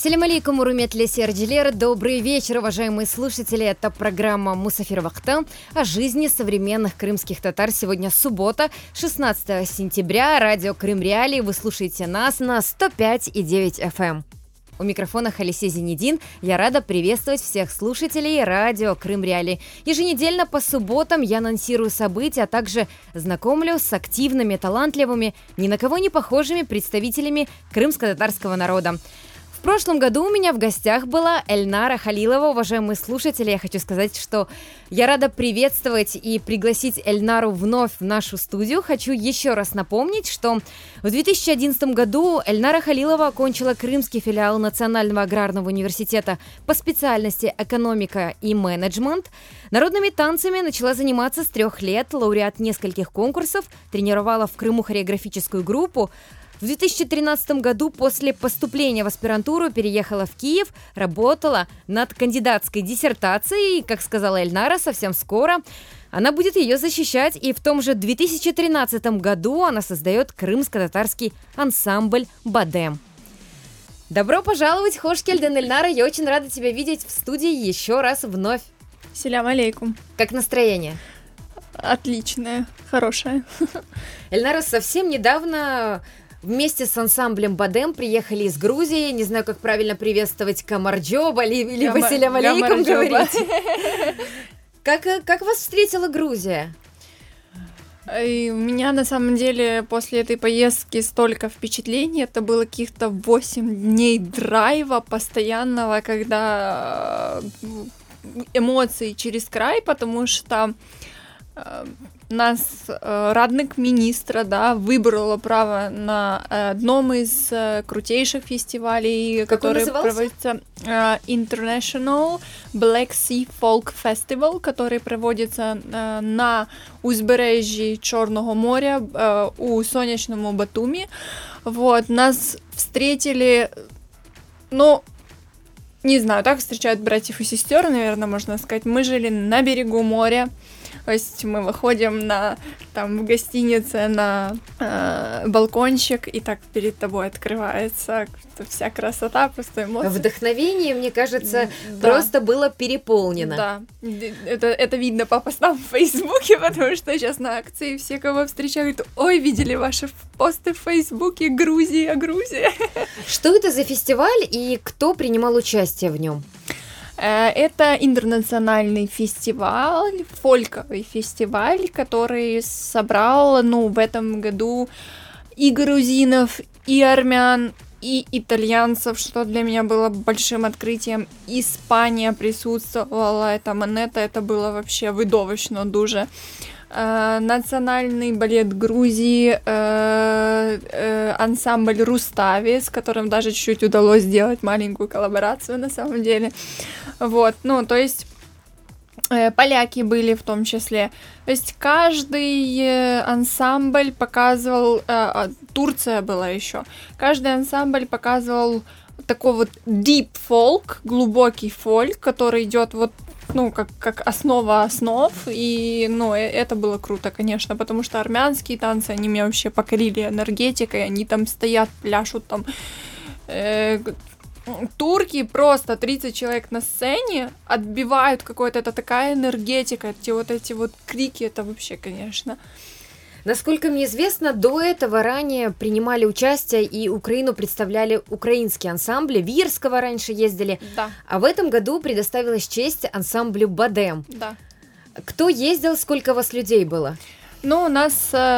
Ассаляму алейкум, уруметле серджилер. Добрый вечер, уважаемые слушатели. Это программа «Мусафир Вахта» о жизни современных крымских татар. Сегодня суббота, 16 сентября. Радио Крым Реалии. Вы слушаете нас на 105,9 FM. У микрофона Халисе Зенедин. Я рада приветствовать всех слушателей радио Крым Реалии. Еженедельно по субботам я анонсирую события, а также знакомлю с активными, талантливыми, ни на кого не похожими представителями крымско-татарского народа. В прошлом году у меня в гостях была Эльнара Халилова. Уважаемые слушатели, я хочу сказать, что я рада приветствовать и пригласить Эльнару вновь в нашу студию. Хочу еще раз напомнить, что в 2011 году Эльнара Халилова окончила крымский филиал Национального аграрного университета по специальности экономика и менеджмент. Народными танцами начала заниматься с 3 лет, лауреат нескольких конкурсов, тренировала в Крыму хореографическую группу. В 2013 году после поступления в аспирантуру переехала в Киев, работала над кандидатской диссертацией, и, как сказала Эльнара, совсем скоро она будет ее защищать, и в том же 2013 году она создает крымско-татарский ансамбль «Бадем». Добро пожаловать, хош келден, Эльнара, я очень рада тебя видеть в студии еще раз вновь. Салям алейкум. Как настроение? Отличное, хорошее. Эльнара, совсем недавно вместе с ансамблем «Бадем» приехали из Грузии. Не знаю, как правильно приветствовать Камарджоба или Василям алейкум говорить. Как вас встретила Грузия? И у меня, на самом деле, после этой поездки столько впечатлений. Это было каких-то 8 дней драйва постоянного, когда эмоции через край, потому что нас радник министра, да, выбрала право на одном из крутейших фестивалей, который проводится International Black Sea Folk Festival, который проводится на узбережжі Чорного моря у сонячному Батумі. Вот, нас встретили, не знаю, так встречают братьев и сестер, наверное, можно сказать. Мы жили на берегу моря. То есть мы выходим в гостинице на балкончик, и так перед тобой открывается вся красота, просто эмоции. Вдохновение, мне кажется, просто было переполнено. Да, это видно по постам в Фейсбуке, потому что сейчас на акции все, кого встречают, ой, видели ваши посты в Фейсбуке, Грузия. Что это за фестиваль и кто принимал участие в нем? Это интернациональный фестиваль, фольковый фестиваль, который собрал, в этом году и грузинов, и армян, и итальянцев, что для меня было большим открытием. Испания присутствовала, это Монета, это было вообще видовищно дуже. Национальный балет Грузии, ансамбль Рустави, с которым даже чуть-чуть удалось сделать маленькую коллаборацию на самом деле. Вот, то есть поляки были в том числе. То есть каждый ансамбль показывал, Турция была еще, каждый ансамбль показывал такой вот deep folk, глубокий фольк, который идет как основа основ, и, это было круто, конечно, потому что армянские танцы, они меня вообще покорили энергетикой, они там стоят, пляшут там, турки просто 30 человек на сцене отбивают какой-то, это такая энергетика, эти крики, это вообще, конечно. Насколько мне известно, до этого ранее принимали участие и Украину представляли украинские ансамбли. Вирского раньше ездили. Да. А в этом году предоставилась честь ансамблю «Бадем». Да. Кто ездил, сколько вас людей было? У нас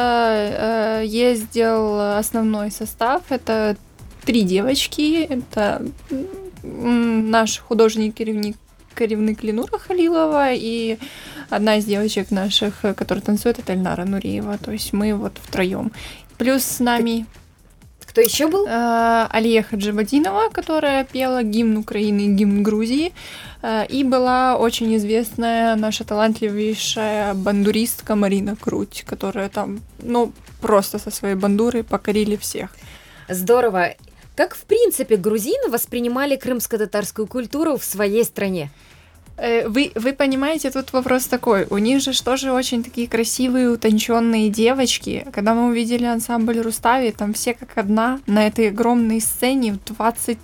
ездил основной состав. Это 3 девочки. Это наш художник-керівник Ленура Халилова и одна из девочек наших, которая танцует, это Эльнара Нуриева. То есть мы вот втроем. Плюс с нами... Кто еще был? Алия Хаджибадинова, которая пела гимн Украины и гимн Грузии. И была очень известная наша талантливейшая бандуристка Марина Круть, которая там, просто со своей бандурой покорили всех. Здорово. Как, в принципе, грузины воспринимали крымско-татарскую культуру в своей стране? Вы понимаете, тут вопрос такой. У них же тоже очень такие красивые, утонченные девочки. Когда мы увидели ансамбль Рустави, там все как одна на этой огромной сцене в 20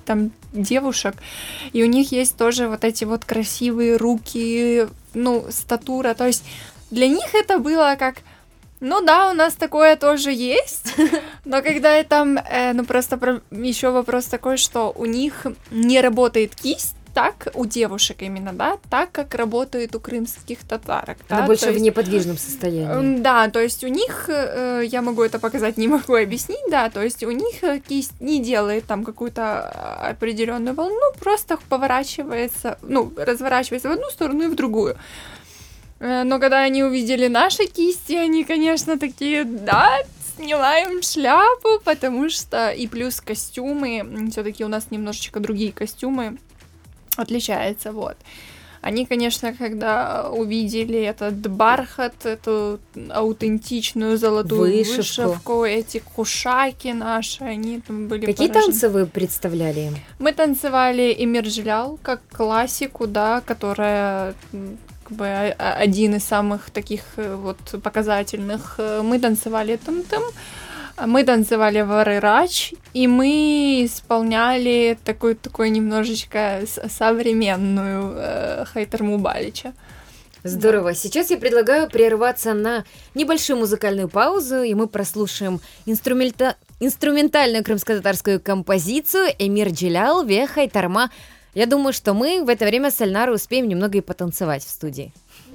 девушек, и у них есть тоже вот эти вот красивые руки, ну, статура, то есть для них это было как, ну да, у нас такое тоже есть, но когда там, ну просто еще вопрос такой, что у них не работает кисть, так у девушек именно, да, так как работает у крымских татарок. Она да? больше в неподвижном состоянии. Да, то есть у них, я могу это показать, не могу объяснить, да, то есть у них кисть не делает там какую-то определенную волну, просто поворачивается, ну, разворачивается в одну сторону и в другую. Но когда они увидели наши кисти, они, конечно, такие, да, снимаем шляпу, потому что и плюс костюмы, все-таки у нас немножечко другие костюмы, отличается, вот. Они, конечно, когда увидели этот бархат, эту аутентичную золотую вышивку, эти кушаки наши, они там были Какие поражены. танцы вы представляли им? Мы танцевали Эмиржилял, как классику, да, которая как бы один из самых таких вот показательных. Мы танцевали там-там. Мы танцевали варырач, и мы исполняли такой немножечко современную Хайтарму Балича. Здорово. Сейчас я предлагаю прерваться на небольшую музыкальную паузу, и мы прослушаем инструментальную крымско-татарскую композицию «Эмир Джилял ве Хайтарма». Я думаю, что мы в это время с Эльнарой успеем немного и потанцевать в студии.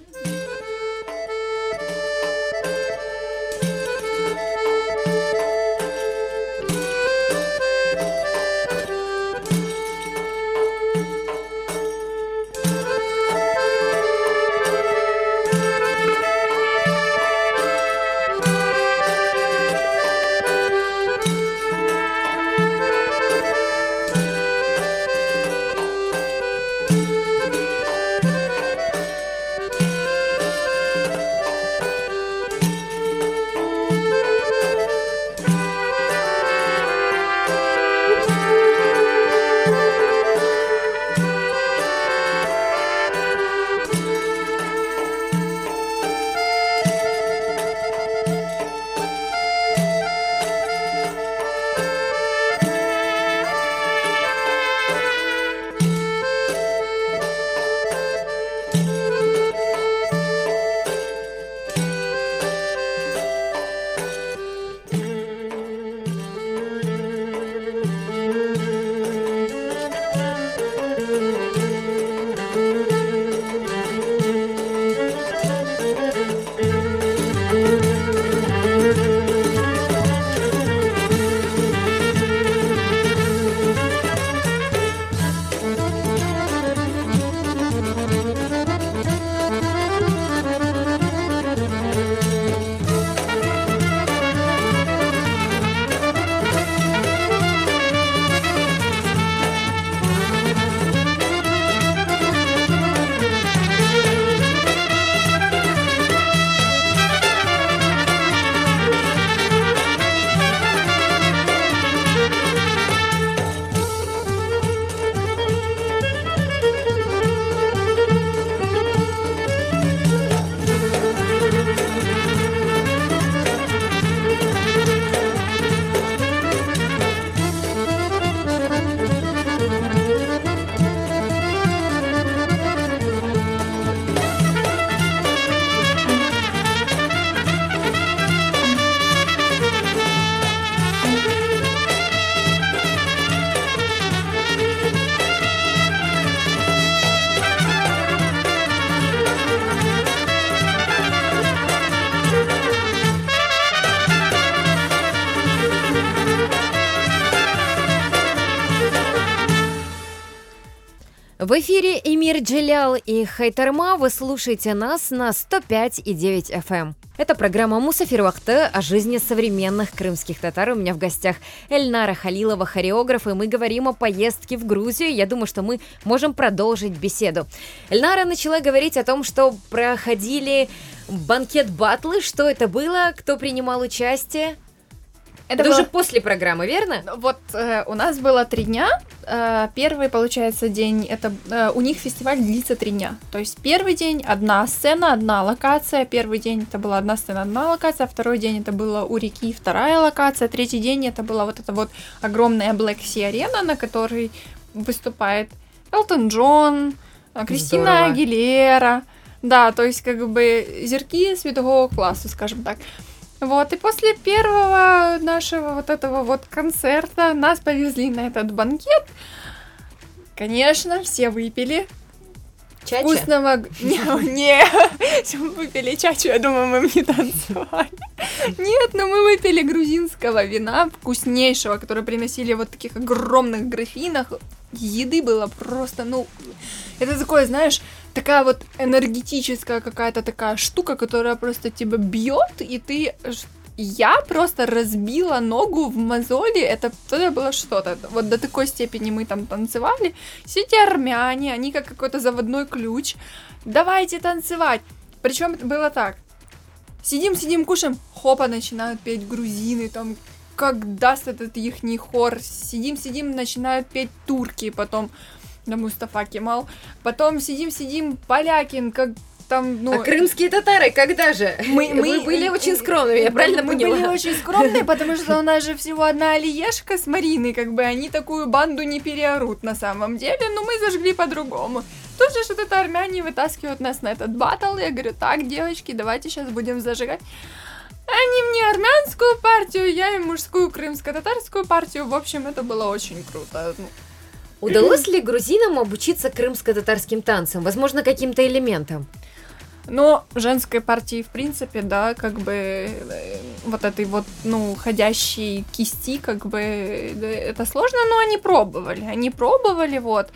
В эфире Эмир Джилял и Хайтарма. Вы слушаете нас на 105,9 FM. Это программа «Мусафир Вахты» о жизни современных крымских татар. У меня в гостях Эльнара Халилова, хореограф, и мы говорим о поездке в Грузию. Я думаю, что мы можем продолжить беседу. Эльнара начала говорить о том, что банкет-баттлы. Что это было? Кто принимал участие? Это было уже после программы, верно? Вот у нас было 3 дня. Первый, получается, день, у них фестиваль длится 3 дня. То есть первый день одна сцена, одна локация. Первый день это была одна сцена, одна локация. Второй день это было у реки, вторая локация. Третий день это была вот эта вот огромная Black Sea Arena, на которой выступает Элтон Джон, Кристина Здорово. Агилера, да, то есть как бы зірки світового классу, скажем так. Вот, и после первого нашего вот этого вот концерта нас повезли на этот банкет. Конечно, все выпили. Чача? Вкусного... Не, мы выпили чачу, я думаю, мы не танцевали. Нет, но мы выпили грузинского вина, вкуснейшего, которое приносили вот в таких огромных графинах. Еды было просто, ну... Это такое, знаешь, такая вот энергетическая какая-то такая штука, которая просто тебя бьет, и ты... Я просто разбила ногу в мозоли, это было что-то. Вот до такой степени мы там танцевали. Все эти армяне, они как какой-то заводной ключ. Давайте танцевать. Причем это было так. Сидим, кушаем, хопа, начинают петь грузины, там, как даст этот ихний хор. Сидим, начинают петь турки, потом, да, Мустафа Кемал. Потом сидим, поляки, как... Там, ну, а крымские татары когда же? Вы были очень скромными, я правильно поняла? Мы были очень скромные, потому что у нас же всего одна Алиешка с Мариной, как бы они такую банду не переорут на самом деле, но мы зажгли по-другому. Тут же вот это армяне вытаскивают нас на этот баттл, я говорю, так, девочки, давайте сейчас будем зажигать. Они мне армянскую партию, я им мужскую крымско-татарскую партию, в общем, это было очень круто. Удалось ли грузинам обучиться крымско-татарским танцам? Возможно, каким-то элементам? Но женской партии, в принципе, да, как бы вот этой вот, ну, ходящей кисти, как бы, это сложно, но они пробовали, вот.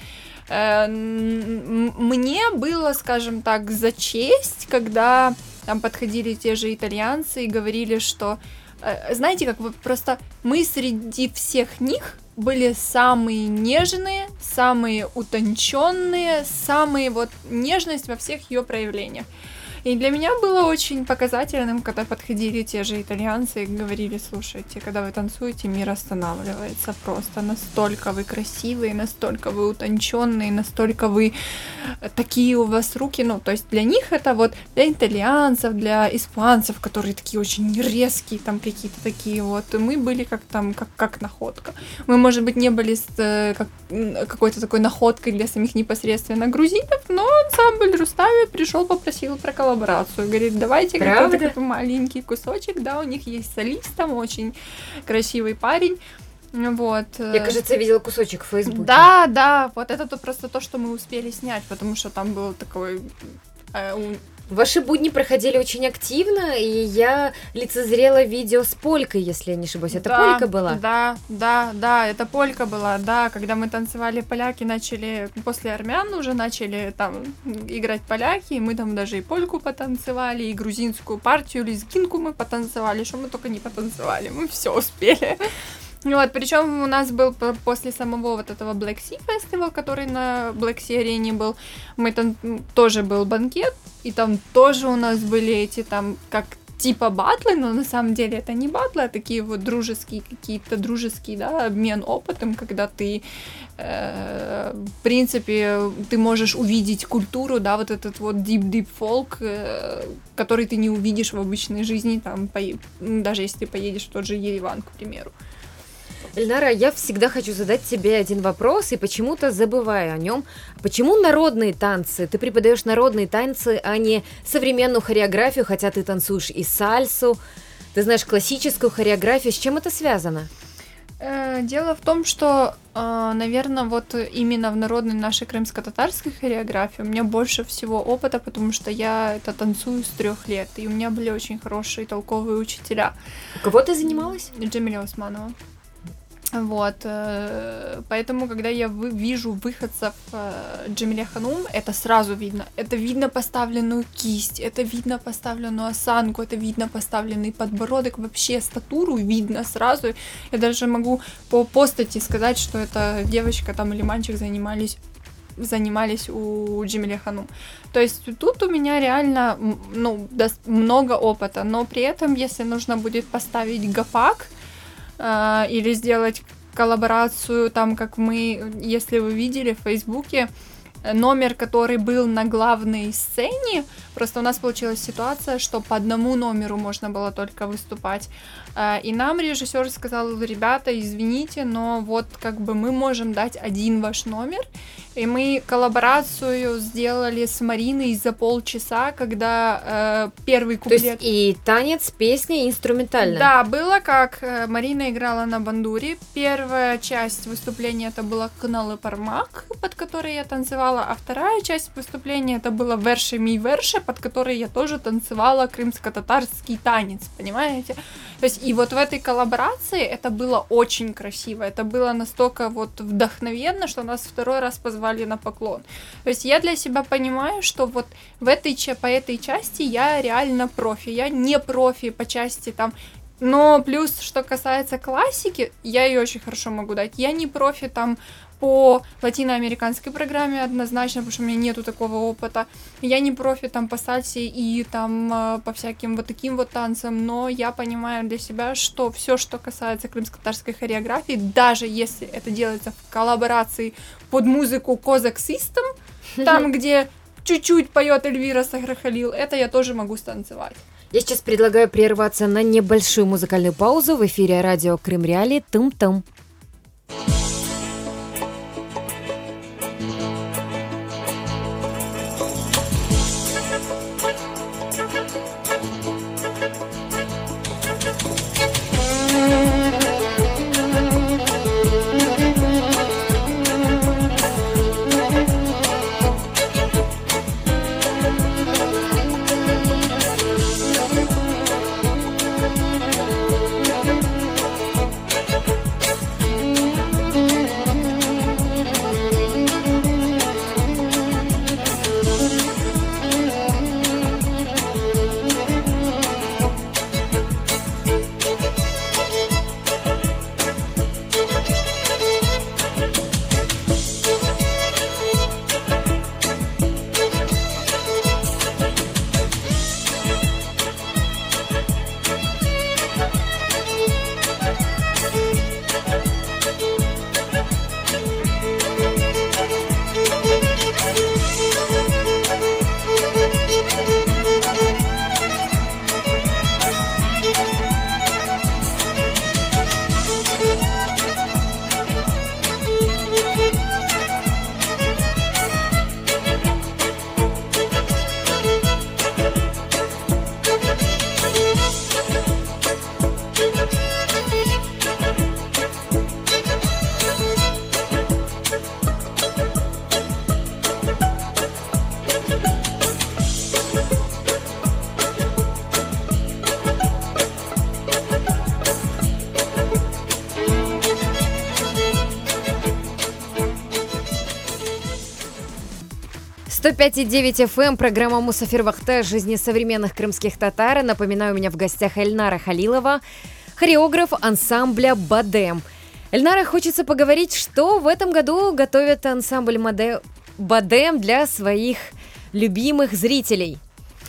Мне было, скажем так, за честь, когда там подходили те же итальянцы и говорили, что, знаете, как вот просто мы среди всех них были самые нежные, самые утонченные, самые вот нежность во всех ее проявлениях. И для меня было очень показательным, когда подходили те же итальянцы и говорили, слушайте, когда вы танцуете, мир останавливается просто. Настолько вы красивые, настолько вы утонченные, настолько вы такие у вас руки. Ну, то есть для них это вот, для итальянцев, для испанцев, которые такие очень резкие, там какие-то такие вот. Мы были как там, как находка. Мы, может быть, не были какой-то такой находкой для самих непосредственно грузинов, но ансамбль Рустави пришел, попросил про коллаборацию. Говорит, давайте какой-то такой маленький кусочек, да, у них есть солист, там очень красивый парень. Вот. Я, кажется, видела кусочек в Фейсбуке. Да, вот это просто то, что мы успели снять, потому что там был такой... Ваши будни проходили очень активно, и я лицезрела видео с полькой, если я не ошибаюсь. Это полька была? Да, это полька была, да. Когда мы танцевали, поляки начали, после армян уже начали там играть поляки, и мы там даже и польку потанцевали, и грузинскую партию, лезгинку мы потанцевали, что мы только не потанцевали, мы все успели. Вот, причем у нас был после самого вот этого Black Sea Festival, который на Black Sea арене был, мы там тоже был банкет, и там тоже у нас были эти там как типа батлы, но на самом деле это не батлы, а такие вот дружеские какие-то, да, обмен опытом, когда ты, в принципе, ты можешь увидеть культуру, да, вот этот вот deep folk, который ты не увидишь в обычной жизни, там, даже если ты поедешь в тот же Ереван, к примеру. Эльнара, я всегда хочу задать тебе один вопрос и почему-то забываю о нем. Почему народные танцы? Ты преподаешь народные танцы, а не современную хореографию, хотя ты танцуешь и сальсу, ты знаешь классическую хореографию. С чем это связано? Дело в том, что, наверное, вот именно в народной нашей крымско-татарской хореографии у меня больше всего опыта, потому что я это танцую с 3 лет, и у меня были очень хорошие толковые учителя. У кого ты занималась? Джамиля Усманова. Вот, поэтому, когда я вижу выходцев Джамиле Ханум, это сразу видно. Это видно поставленную кисть, это видно поставленную осанку, это видно поставленный подбородок, вообще статуру видно сразу. Я даже могу по постати сказать, что эта девочка там или мальчик занимались у Джамиле Ханум. То есть тут у меня реально, ну, много опыта, но при этом, если нужно будет поставить гопак, или сделать коллаборацию, там, как мы, если вы видели в Фейсбуке, номер, который был на главной сцене. Просто у нас получилась ситуация, что по одному номеру можно было только выступать. И нам режиссер сказал: ребята, извините, но вот как бы мы можем дать один ваш номер. И мы коллаборацию сделали с Мариной за полчаса, когда первый куплет... То есть и танец, песня, и инструментальная. Да, было как. Марина играла на бандуре. Первая часть выступления это была «Кналы пармак», под которой я танцевала, а вторая часть выступления это было «Верше мій верше», под которой я тоже танцевала крымско-татарский танец, понимаете? То есть и вот в этой коллаборации это было очень красиво, это было настолько вот вдохновенно, что нас второй раз позвали на поклон. То есть я для себя понимаю, что вот по этой части я реально профи, я не профи по части там. Но плюс, что касается классики, я ее очень хорошо могу дать. Я не профи там по латиноамериканской программе однозначно, потому что у меня нету такого опыта. Я не профи там по сальсе и там по всяким вот таким вот танцам, но я понимаю для себя, что все, что касается крымско-татарской хореографии, даже если это делается в коллаборации под музыку Kozak System, там, где чуть-чуть поет Эльвира Саграхалил, это я тоже могу станцевать. Я сейчас предлагаю прерваться на небольшую музыкальную паузу. В эфире радио Крым Реалии. Тым-тым. «105,9 FM», программа «Мусафир Вахта» о жизни современных крымских татар. Напоминаю, у меня в гостях Эльнара Халилова, хореограф ансамбля «Бадем». Эльнара, хочется поговорить, что в этом году готовит ансамбль «Бадем» для своих любимых зрителей.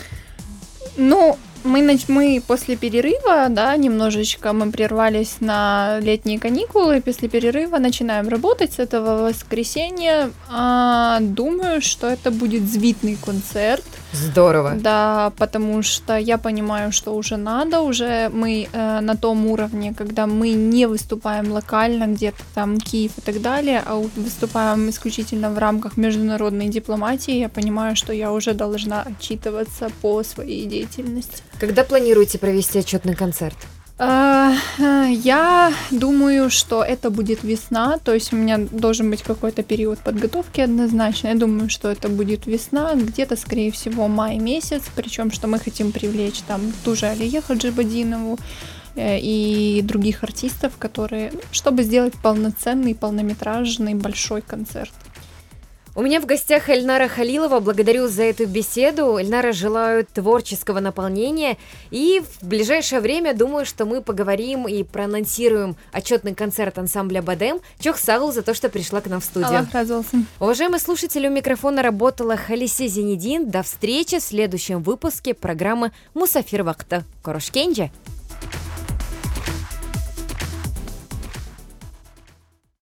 Ну, мы после перерыва, да, немножечко мы прервались на летние каникулы, после перерыва начинаем работать с этого воскресенья. Думаю, что это будет звітний концерт. Здорово. Да, потому что я понимаю, что уже надо, уже мы на том уровне, когда мы не выступаем локально, где-то там Киев и так далее, а выступаем исключительно в рамках международной дипломатии. Я понимаю, что я уже должна отчитываться по своей деятельности. Когда планируете провести отчетный концерт? Я думаю, что это будет весна, то есть у меня должен быть какой-то период подготовки однозначно. Я думаю, что это будет весна, где-то, скорее всего, май месяц, причем, что мы хотим привлечь там ту же Алия Хаджибадинову и других артистов, которые, чтобы сделать полноценный, полнометражный большой концерт. У меня в гостях Эльнара Халилова. Благодарю за эту беседу. Эльнара, желаю творческого наполнения. И в ближайшее время, думаю, что мы поговорим и проанонсируем отчетный концерт ансамбля «Бадем». Чох сау за то, что пришла к нам в студию. Аллах разолсын. Уважаемые слушатели, у микрофона работала Халисе Зенедин. До встречи в следующем выпуске программы «Мусафир Вахта». Корошкенджи!